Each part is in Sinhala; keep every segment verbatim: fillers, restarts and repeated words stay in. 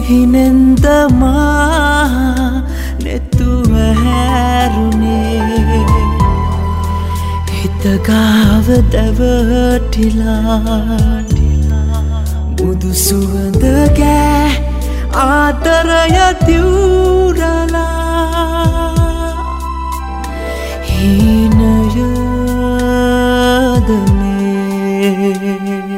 හිනෙන්දමා නෙතුව හැරුණේ හිතගාව දැවටිලා මුදු සුවඳ ගෑ ආදරය දිවුරලා හීනයද මේ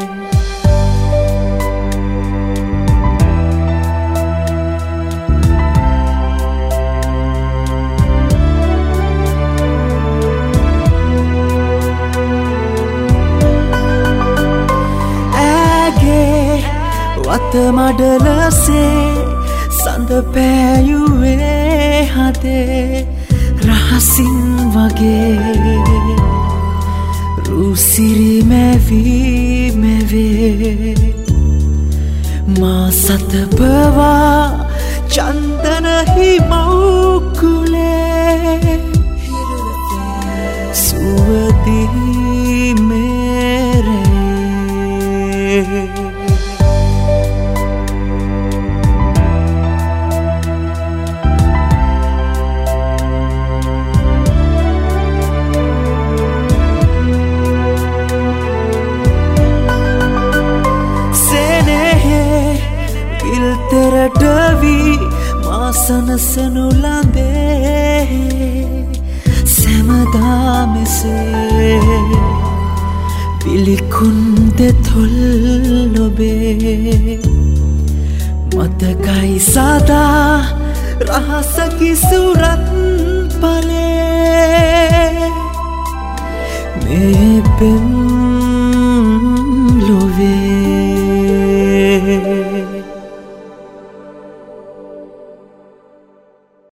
වත මඩලසේ සඳ පෑයුවේ හදේ රහසින් වගේ රුසිරි මැවී මැවේ මා සතපවා චන්දනහි මව්කුලේ සුවදී මේරේ තෙරටවී මාසනසනු ලඳේ සැමදා මෙසේ පිළිකුන් දෙතොල් ඔබේ මතකයි සදා රහසකි සුරත් පලේ මේ පෙම්